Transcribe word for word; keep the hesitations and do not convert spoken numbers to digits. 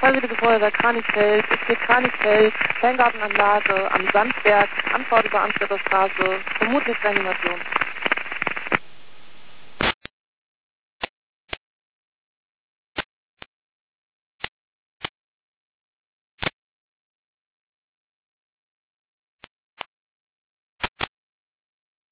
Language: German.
Freiwillige Feuerwehr Kranichfeld, S P Kranichfeld, Kleingartenanlage am Sandberg, Anfahrt über Ansgarter Straße, vermutlich Reanimation.